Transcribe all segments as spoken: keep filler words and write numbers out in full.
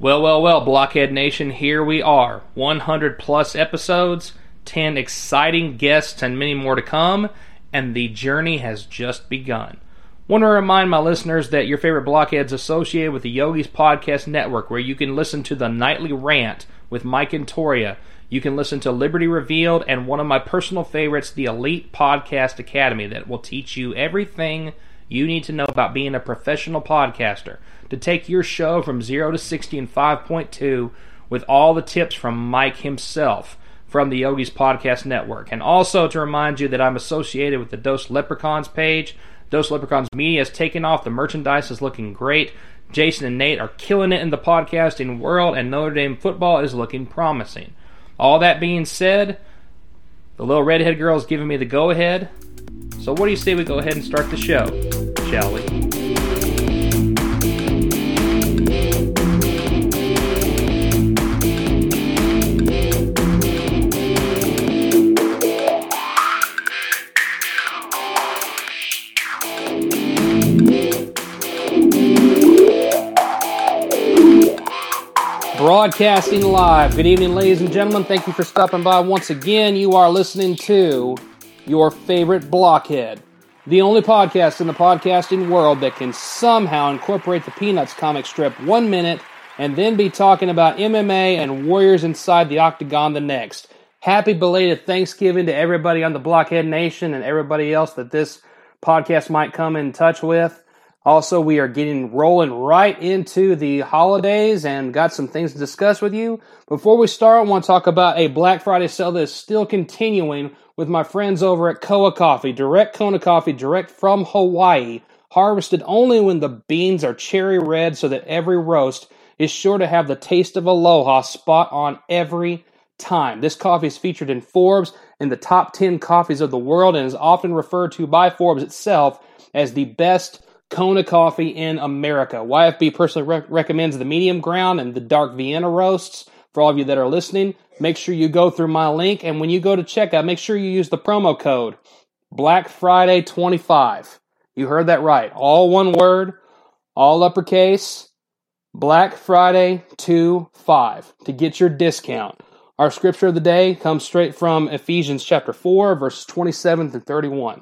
Well, well, well, Blockhead Nation, here we are. one hundred plus episodes, ten exciting guests, and many more to come, and the journey has just begun. Want to remind my listeners that your favorite blockheads associated with the Yogis Podcast Network, where you can listen to the Nightly Rant with Mike and Toria. You can listen to Liberty Revealed and one of my personal favorites, the Elite Podcast Academy, that will teach you everything you need to know about being a professional podcaster, to take your show from zero to sixty in five point two with all the tips from Mike himself from the Yogis Podcast Network. And also to remind you that I'm associated with the Dose Leprechauns page. Dose Leprechauns Media has taken off. The merchandise is looking great. Jason and Nate are killing it in the podcasting world, and Notre Dame football is looking promising. All that being said, the little redhead girl is giving me the go-ahead. So what do you say we go ahead and start the show, shall we? Broadcasting live. Good evening, ladies and gentlemen. Thank you for stopping by once again. You are listening to your favorite blockhead, the only podcast in the podcasting world that can somehow incorporate the Peanuts comic strip one minute and then be talking about M M A and warriors inside the octagon the next. Happy belated Thanksgiving to everybody on the Blockhead Nation and everybody else that this podcast might come in touch with. Also, we are getting rolling right into the holidays and got some things to discuss with you. Before we start, I want to talk about a Black Friday sale that is still continuing with my friends over at Koa Coffee. Direct Kona coffee, direct from Hawaii. Harvested only when the beans are cherry red so that every roast is sure to have the taste of aloha spot on every time. This coffee is featured in Forbes in the top ten coffees of the world and is often referred to by Forbes itself as the best Kona coffee in America. Y F B personally re- recommends the medium ground and the dark Vienna roasts. For all of you that are listening, make sure you go through my link, and when you go to checkout, make sure you use the promo code Black Friday twenty-five. You heard that right. All one word, all uppercase, Black Friday twenty-five to get your discount. Our scripture of the day comes straight from Ephesians chapter four, verses twenty-seven to thirty-one.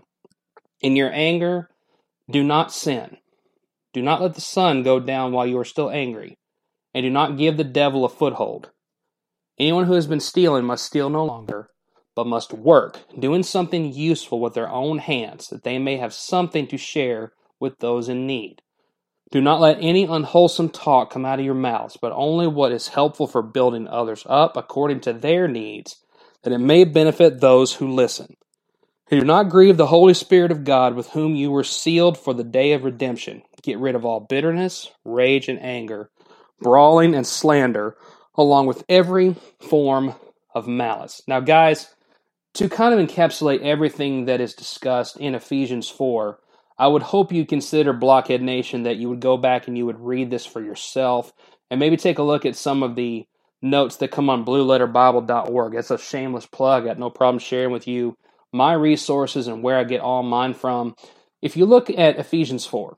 In your anger, do not sin. Do not let the sun go down while you are still angry, and do not give the devil a foothold. Anyone who has been stealing must steal no longer, but must work, doing something useful with their own hands, that they may have something to share with those in need. Do not let any unwholesome talk come out of your mouths, but only what is helpful for building others up according to their needs, that it may benefit those who listen. Do not grieve the Holy Spirit of God, with whom you were sealed for the day of redemption. Get rid of all bitterness, rage, and anger, brawling and slander, along with every form of malice. Now, guys, to kind of encapsulate everything that is discussed in Ephesians four, I would hope you consider, Blockhead Nation, that you would go back and you would read this for yourself, and maybe take a look at some of the notes that come on blue letter bible dot org. That's a shameless plug. I got no problem sharing with you my resources and where I get all mine from. If you look at Ephesians four,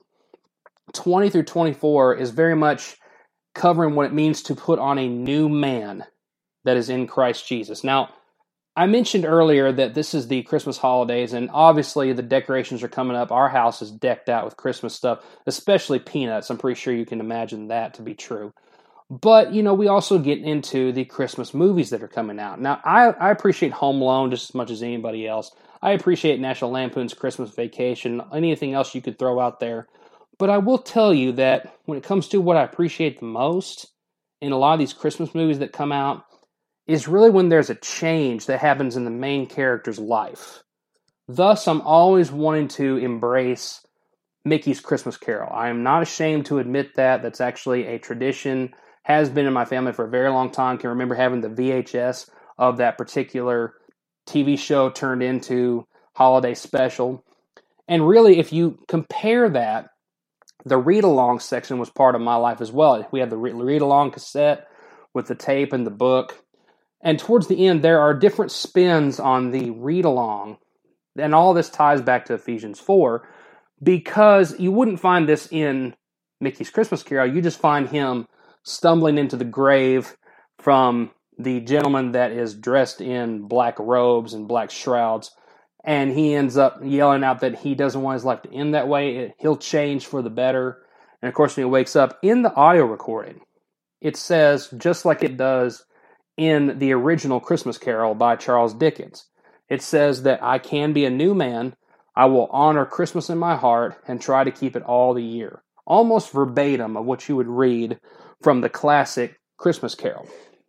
twenty through twenty-four is very much covering what it means to put on a new man that is in Christ Jesus. Now, I mentioned earlier that this is the Christmas holidays, and obviously the decorations are coming up. Our house is decked out with Christmas stuff, especially peanuts. I'm pretty sure you can imagine that to be true. But, you know, we also get into the Christmas movies that are coming out. Now, I, I appreciate Home Alone just as much as anybody else. I appreciate National Lampoon's Christmas Vacation, anything else you could throw out there. But I will tell you that when it comes to what I appreciate the most in a lot of these Christmas movies that come out is really when there's a change that happens in the main character's life. Thus, I'm always wanting to embrace Mickey's Christmas Carol. I am not ashamed to admit that. That's actually a tradition, has been in my family for a very long time. Can remember having the V H S of that particular T V show turned into holiday special. And really, if you compare that, the read-along section was part of my life as well. We had the read-along cassette with the tape and the book. And towards the end, there are different spins on the read-along. And all this ties back to Ephesians four, because you wouldn't find this in Mickey's Christmas Carol. You just find him stumbling into the grave from the gentleman that is dressed in black robes and black shrouds. And he ends up yelling out that he doesn't want his life to end that way. He'll change for the better. And of course, when he wakes up in the audio recording, it says, just like it does in the original Christmas Carol by Charles Dickens, it says that I can be a new man. I will honor Christmas in my heart and try to keep it all the year. Almost verbatim of what you would read from the classic Christmas Carol.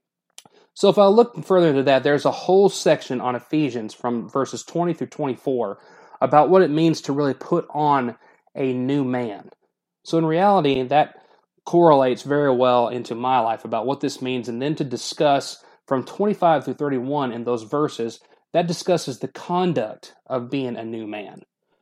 So if I look further into that, there's a whole section on Ephesians from verses twenty through twenty-four about what it means to really put on a new man. So in reality, that correlates very well into my life about what this means, and then to discuss from twenty-five through thirty-one in those verses, that discusses the conduct of being a new man.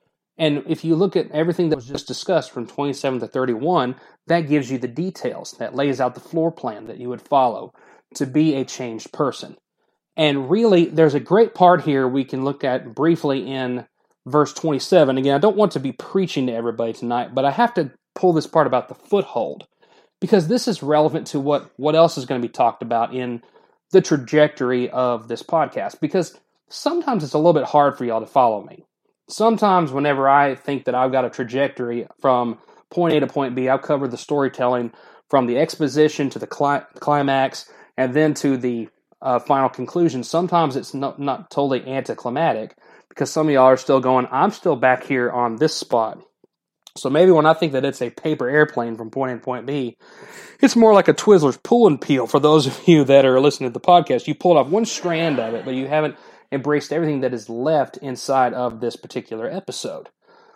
And if you look at everything that was just discussed from twenty-seven to thirty-one, that gives you the details, that lays out the floor plan that you would follow to be a changed person. And really, there's a great part here we can look at briefly in verse twenty-seven. Again, I don't want to be preaching to everybody tonight, but I have to pull this part about the foothold, because this is relevant to what, what else is going to be talked about in the trajectory of this podcast. Because sometimes it's a little bit hard for y'all to follow me. Sometimes whenever I think that I've got a trajectory from point A to point B, I've covered the storytelling from the exposition to the cli- climax and then to the uh, final conclusion. Sometimes it's not, not totally anticlimactic, because some of y'all are still going, I'm still back here on this spot. So maybe when I think that it's a paper airplane from point A to point B, it's more like a Twizzlers pull and peel. For those of you that are listening to the podcast, you pulled off one strand of it, but you haven't embraced everything that is left inside of this particular episode.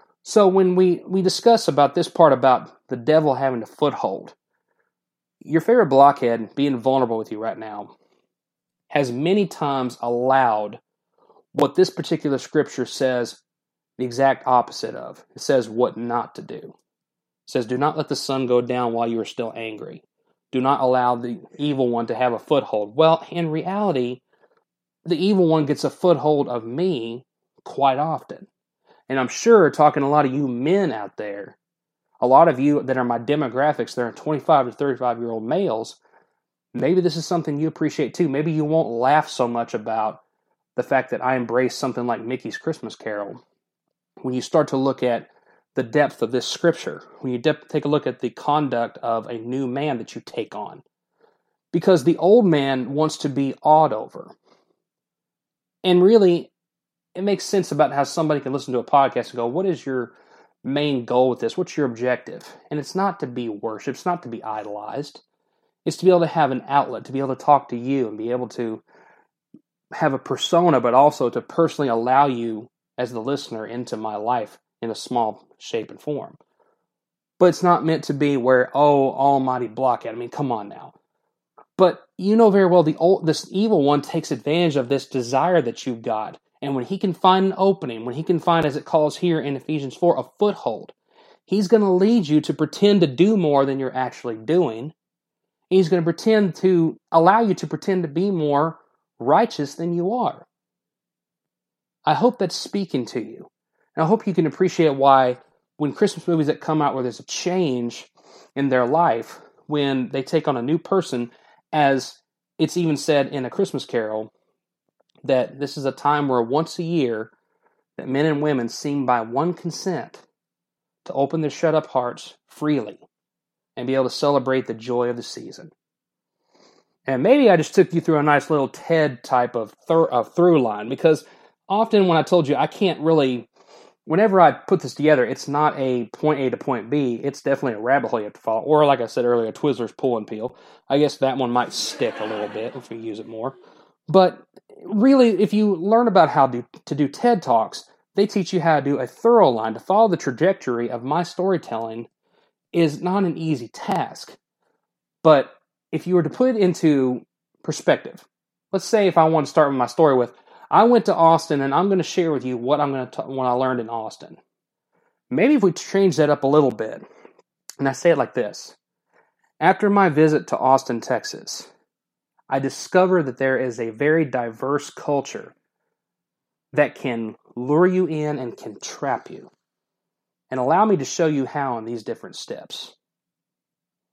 So when we, we discuss about this part about the devil having a foothold, your favorite blockhead being vulnerable with you right now has many times allowed what this particular scripture says the exact opposite of. It says what not to do. It says, do not let the sun go down while you are still angry. Do not allow the evil one to have a foothold. Well, in reality, the evil one gets a foothold of me quite often. And I'm sure, talking to a lot of you men out there, a lot of you that are my demographics, that are twenty-five to thirty-five-year-old males, maybe this is something you appreciate too. Maybe you won't laugh so much about the fact that I embrace something like Mickey's Christmas Carol when you start to look at the depth of this scripture, when you de- take a look at the conduct of a new man that you take on. Because the old man wants to be awed over. And really, it makes sense about how somebody can listen to a podcast and go, what is your main goal with this? What's your objective? And it's not to be worshipped. It's not to be idolized. It's to be able to have an outlet, to be able to talk to you and be able to have a persona, but also to personally allow you as the listener into my life in a small shape and form. But it's not meant to be where, oh, almighty blockhead. I mean, come on now. But you know very well the old, this evil one takes advantage of this desire that you've got. And when he can find an opening, when he can find, as it calls here in Ephesians four, a foothold, he's going to lead you to pretend to do more than you're actually doing. He's going to pretend to allow you to pretend to be more righteous than you are. I hope that's speaking to you. And I hope you can appreciate why when Christmas movies that come out where there's a change in their life, when they take on a new person, as it's even said in A Christmas Carol, that this is a time where once a year that men and women seem by one consent to open their shut-up hearts freely and be able to celebrate the joy of the season. And maybe I just took you through a nice little TED type of, thir- of through line, because often when I told you I can't really, whenever I put this together, it's not a point A to point B. It's definitely a rabbit hole you have to follow. Or like I said earlier, a Twizzlers pull and peel. I guess that one might stick a little bit if we use it more. But really, if you learn about how to, to do TED Talks, they teach you how to do a thorough line. To follow the trajectory of my storytelling is not an easy task. But if you were to put it into perspective, let's say if I want to start with my story with, I went to Austin and I'm going to share with you what I'm going to what I learned in Austin. Maybe if we change that up a little bit, and I say it like this. After my visit to Austin, Texas, I discovered that there is a very diverse culture that can lure you in and can trap you. And allow me to show you how in these different steps.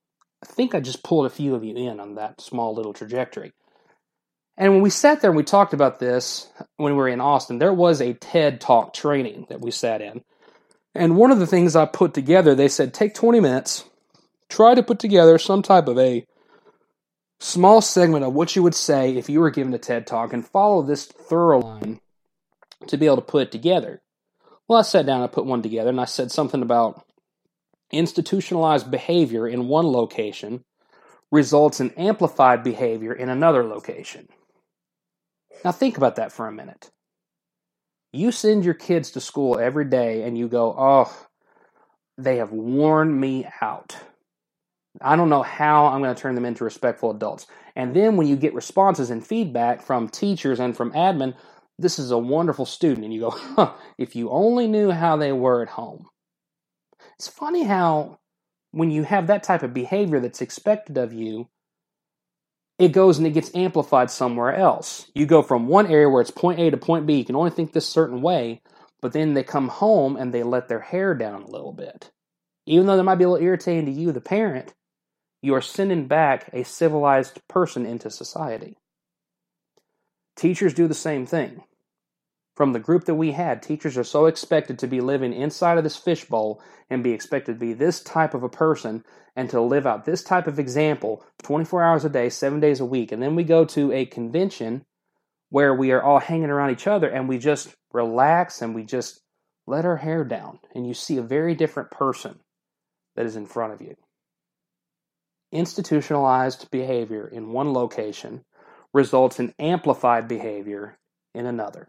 I think I just pulled a few of you in on that small little trajectory. And when we sat there and we talked about this when we were in Austin, there was a TED Talk training that we sat in. And one of the things I put together, they said, take twenty minutes, try to put together some type of a small segment of what you would say if you were given a TED Talk and follow this thorough line to be able to put it together. Well, I sat down, I put one together, and I said something about institutionalized behavior in one location results in amplified behavior in another location. Now think about that for a minute. You send your kids to school every day and you go, oh, they have worn me out. I don't know how I'm going to turn them into respectful adults. And then when you get responses and feedback from teachers and from admin, this is a wonderful student. And you go, huh, if you only knew how they were at home. It's funny how when you have that type of behavior that's expected of you, it goes and it gets amplified somewhere else. You go from one area where it's point A to point B, you can only think this certain way, but then they come home and they let their hair down a little bit. Even though that might be a little irritating to you, the parent, you are sending back a civilized person into society. Teachers do the same thing. From the group that we had, teachers are so expected to be living inside of this fishbowl and be expected to be this type of a person and to live out this type of example twenty-four hours a day, seven days a week. And then we go to a convention where we are all hanging around each other and we just relax and we just let our hair down. And you see a very different person that is in front of you. Institutionalized behavior in one location results in amplified behavior in another.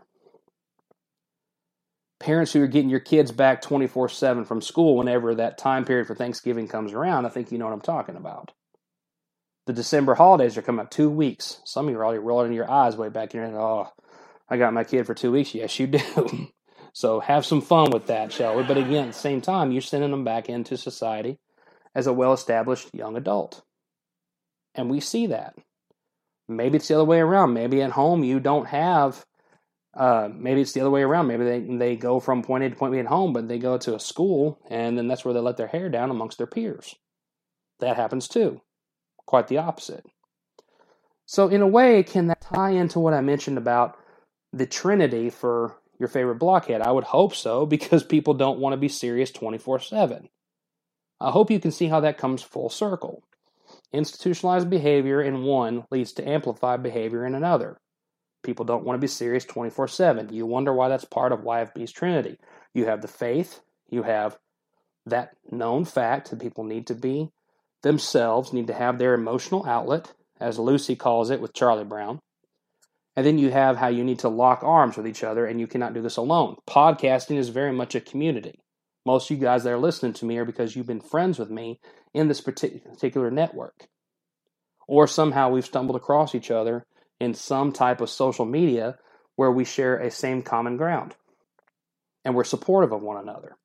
Parents who are getting your kids back twenty-four seven from school whenever that time period for Thanksgiving comes around, I think you know what I'm talking about. The December holidays are coming up two weeks. Some of you are already rolling your eyes way back in your head. Oh, I got my kid for two weeks. Yes, you do. So have some fun with that, shall we? But again, at the same time, you're sending them back into society as a well-established young adult. And we see that. Maybe it's the other way around. Maybe at home you don't have, uh, maybe it's the other way around. Maybe they, they go from point A to point B at home, but they go to a school, and then that's where they let their hair down amongst their peers. That happens too. Quite the opposite. So in a way, can that tie into what I mentioned about the Trinity for your favorite blockhead? I would hope so, because people don't want to be serious twenty-four seven. I hope you can see how that comes full circle. Institutionalized behavior in one leads to amplified behavior in another. People don't want to be serious twenty-four seven. You wonder why that's part of Y F B's Trinity. You have the faith, you have that known fact that people need to be themselves, need to have their emotional outlet, as Lucy calls it with Charlie Brown. And then you have how you need to lock arms with each other, and you cannot do this alone. Podcasting is very much a community. Most of you guys that are listening to me are because you've been friends with me in this particular network. Or somehow we've stumbled across each other in some type of social media where we share a same common ground. And we're supportive of one another.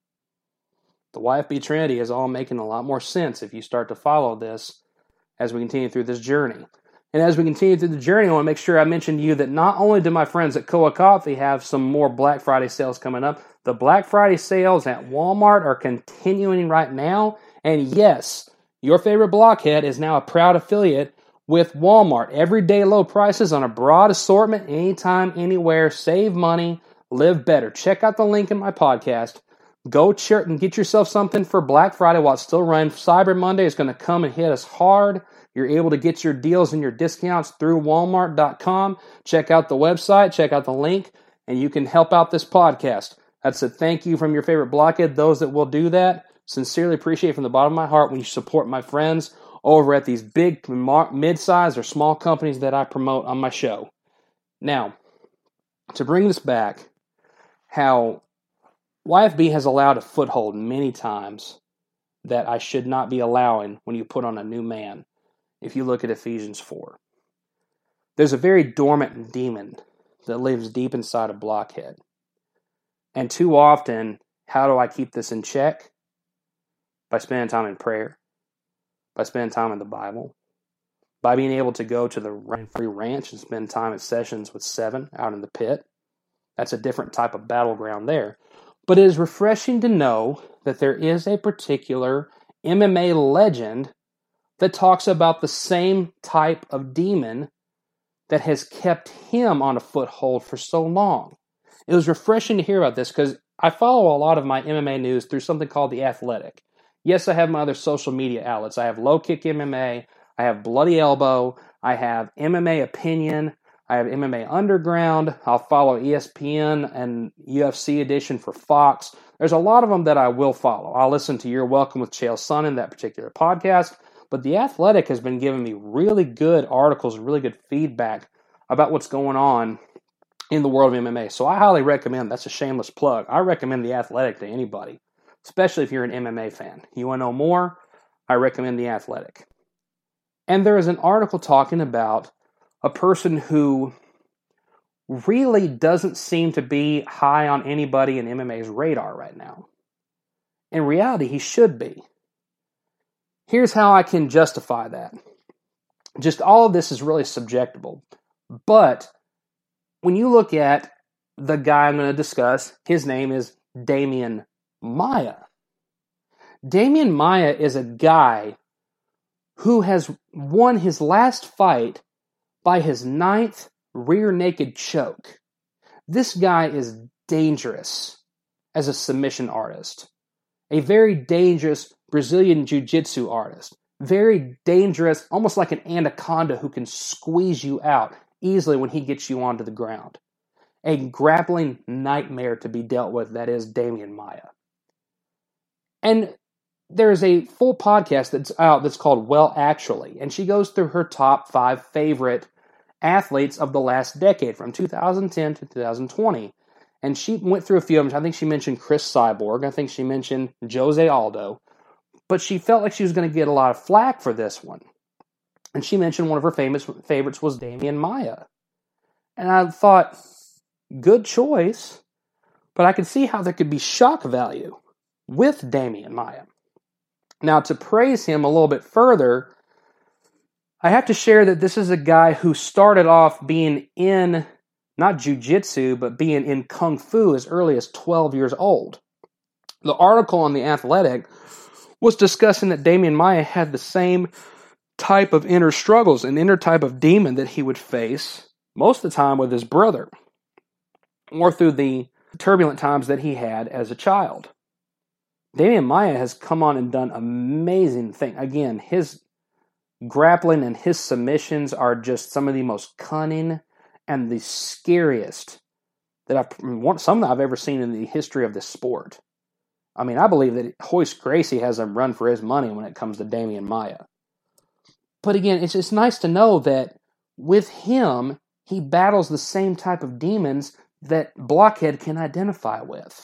The Y F B Trinity is all making a lot more sense if you start to follow this as we continue through this journey. And as we continue through the journey, I want to make sure I mention to you that not only do my friends at Koa Coffee have some more Black Friday sales coming up, the Black Friday sales at Walmart are continuing right now. And yes, your favorite blockhead is now a proud affiliate with Walmart. Everyday low prices on a broad assortment, anytime, anywhere. Save money, live better. Check out the link in my podcast. Go ch- and get yourself something for Black Friday while it's still running. Cyber Monday is going to come and hit us hard. You're able to get your deals and your discounts through walmart dot com. Check out the website, check out the link, and you can help out this podcast. That's a thank you from your favorite blockhead. Those that will do that, sincerely appreciate from the bottom of my heart when you support my friends over at these big, mid-sized, or small companies that I promote on my show. Now, to bring this back, how Y F B has allowed a foothold many times that I should not be allowing when you put on a new man. If you look at Ephesians four, there's a very dormant demon that lives deep inside a blockhead. And too often, how do I keep this in check? By spending time in prayer, by spending time in the Bible, by being able to go to the Free Ranch and spend time at sessions with Seven out in the pit. That's a different type of battleground there. But it is refreshing to know that there is a particular M M A legend that talks about the same type of demon that has kept him on a foothold for so long. It was refreshing to hear about this because I follow a lot of my M M A news through something called The Athletic. Yes, I have my other social media outlets. I have Low Kick M M A, I have Bloody Elbow, I have M M A Opinion, I have M M A Underground, I'll follow E S P N and U F C Edition for Fox. There's a lot of them that I will follow. I'll listen to You're Welcome with Chael Sonnen, that particular podcast. But The Athletic has been giving me really good articles, really good feedback about what's going on in the world of M M A. So I highly recommend, that's a shameless plug, I recommend The Athletic to anybody, especially if you're an M M A fan. You want to know more? I recommend The Athletic. And there is an article talking about a person who really doesn't seem to be high on anybody in M M A's radar right now. In reality, he should be. Here's how I can justify that. Just all of this is really subjectable. But when you look at the guy I'm going to discuss, his name is Demian Maia. Demian Maia is a guy who has won his last fight by his ninth rear naked choke. This guy is dangerous as a submission artist. A very dangerous Brazilian Jiu-Jitsu artist. Very dangerous, almost like an anaconda who can squeeze you out easily when he gets you onto the ground. A grappling nightmare to be dealt with, that is Demian Maia. And there's a full podcast that's out that's called Well Actually, and she goes through her top five favorite athletes of the last decade, from two thousand ten to two thousand twenty. And she went through a few of them. I think she mentioned Chris Cyborg. I think she mentioned Jose Aldo. But she felt like she was going to get a lot of flack for this one. And she mentioned one of her famous favorites was Demian Maia. And I thought, good choice, but I could see how there could be shock value with Demian Maia. Now, to praise him a little bit further, I have to share that this is a guy who started off being in, not jiu-jitsu, but being in kung fu as early as twelve years old. The article on The Athletic was discussing that Demian Maia had the same type of inner struggles, an inner type of demon that he would face most of the time with his brother, or through the turbulent times that he had as a child. Demian Maia has come on and done amazing things. Again, his grappling and his submissions are just some of the most cunning and the scariest that I've, some that I've ever seen in the history of this sport. I mean, I believe that Royce Gracie has a run for his money when it comes to Demian Maia. But again, it's just nice to know that with him, he battles the same type of demons that Blockhead can identify with.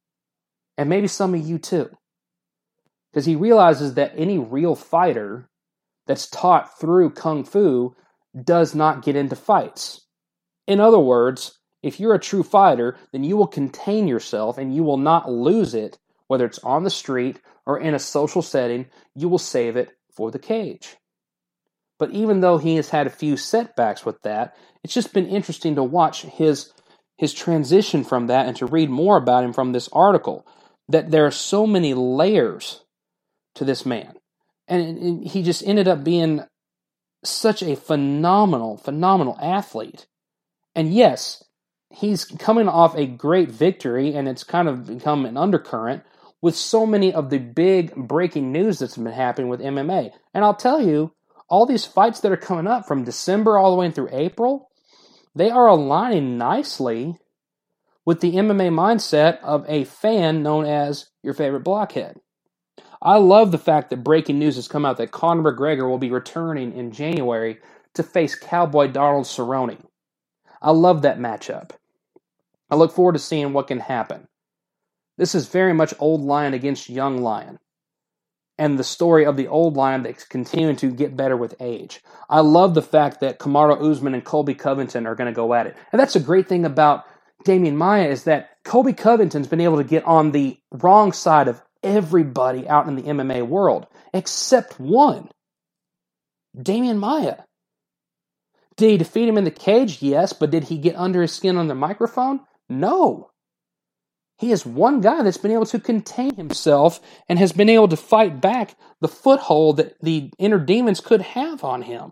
And maybe some of you too. Because he realizes that any real fighter that's taught through Kung Fu does not get into fights. In other words, if you're a true fighter, then you will contain yourself and you will not lose it, whether it's on the street or in a social setting, you will save it for the cage. But even though he has had a few setbacks with that, it's just been interesting to watch his his transition from that and to read more about him from this article, that there are so many layers to this man. And, and he just ended up being such a phenomenal, phenomenal athlete. And yes, he's coming off a great victory, and it's kind of become an undercurrent with so many of the big breaking news that's been happening with M M A. And I'll tell you, all these fights that are coming up from December all the way through April, they are aligning nicely with the M M A mindset of a fan known as your favorite blockhead. I love the fact that breaking news has come out that Conor McGregor will be returning in January to face Cowboy Donald Cerrone. I love that matchup. I look forward to seeing what can happen. This is very much old lion against young lion, and the story of the old lion that's continuing to get better with age. I love the fact that Kamaru Usman and Colby Covington are going to go at it. And that's a great thing about Demian Maia, is that Colby Covington's been able to get on the wrong side of everybody out in the M M A world, except one, Demian Maia. Did he defeat him in the cage? Yes, but did he get under his skin on the microphone? No. He is one guy that's been able to contain himself and has been able to fight back the foothold that the inner demons could have on him.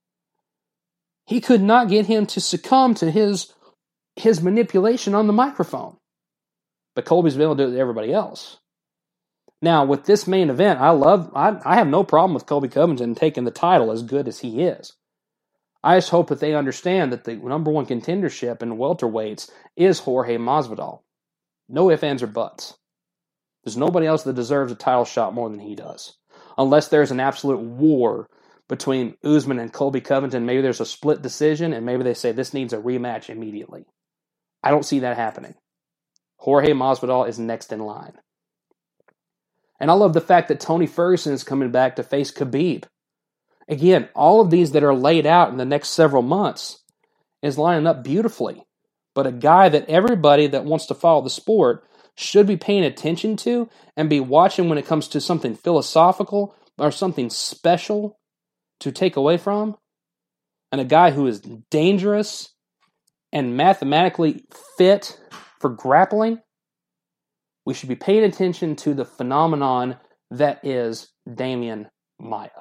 He could not get him to succumb to his, his manipulation on the microphone. But Colby's been able to do it to everybody else. Now, with this main event, I love, I, I have no problem with Colby Covington taking the title as good as he is. I just hope that they understand that the number one contendership in welterweights is Jorge Masvidal. No ifs, ands, or buts. There's nobody else that deserves a title shot more than he does. Unless there's an absolute war between Usman and Colby Covington, maybe there's a split decision, and maybe they say this needs a rematch immediately. I don't see that happening. Jorge Masvidal is next in line. And I love the fact that Tony Ferguson is coming back to face Khabib. Again, all of these that are laid out in the next several months is lining up beautifully. But a guy that everybody that wants to follow the sport should be paying attention to and be watching when it comes to something philosophical or something special to take away from. And a guy who is dangerous and mathematically fit for grappling. We should be paying attention to the phenomenon that is Demian Maia.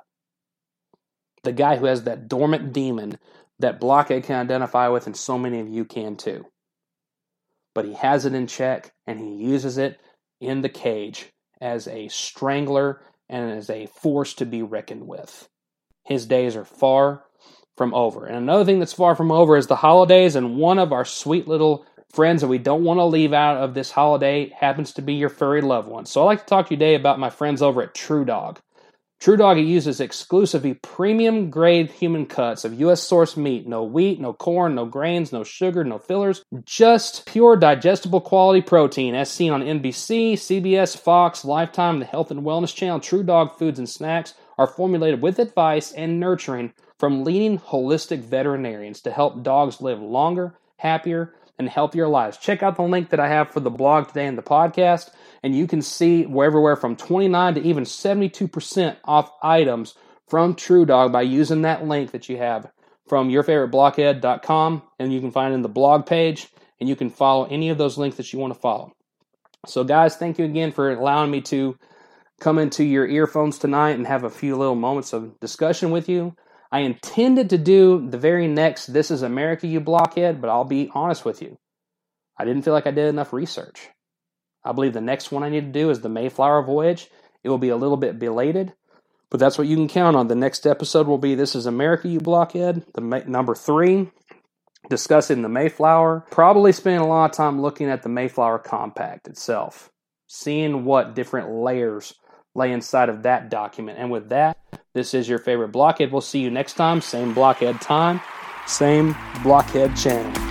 The guy who has that dormant demon that Blockhead can identify with, and so many of you can too. But he has it in check, and he uses it in the cage as a strangler and as a force to be reckoned with. His days are far from over. And another thing that's far from over is the holidays, and one of our sweet little friends that we don't want to leave out of this holiday happens to be your furry loved one. So I'd like to talk to you today about my friends over at TrueDog. TrueDog uses exclusively premium grade human cuts of U S sourced meat. No wheat, no corn, no grains, no sugar, no fillers. Just pure digestible quality protein as seen on N B C, C B S, Fox, Lifetime, the Health and Wellness Channel. TrueDog foods and snacks are formulated with advice and nurturing from leading holistic veterinarians to help dogs live longer, happier, and healthier lives. Check out the link that I have for the blog today in the podcast, and you can see everywhere from twenty-nine to even seventy-two percent off items from TrueDog by using that link that you have from your favorite blockhead dot com, and you can find it in the blog page, and you can follow any of those links that you want to follow. So guys, thank you again for allowing me to come into your earphones tonight and have a few little moments of discussion with you. I intended to do the very next This Is America, You Blockhead, but I'll be honest with you. I didn't feel like I did enough research. I believe the next one I need to do is the Mayflower Voyage. It will be a little bit belated, but that's what you can count on. The next episode will be This Is America, You Blockhead, the ma- number three, discussing the Mayflower. Probably spending a lot of time looking at the Mayflower Compact itself, seeing what different layers lay inside of that document. And with that, this is your favorite Blockhead. We'll see you next time. Same Blockhead time, same Blockhead channel.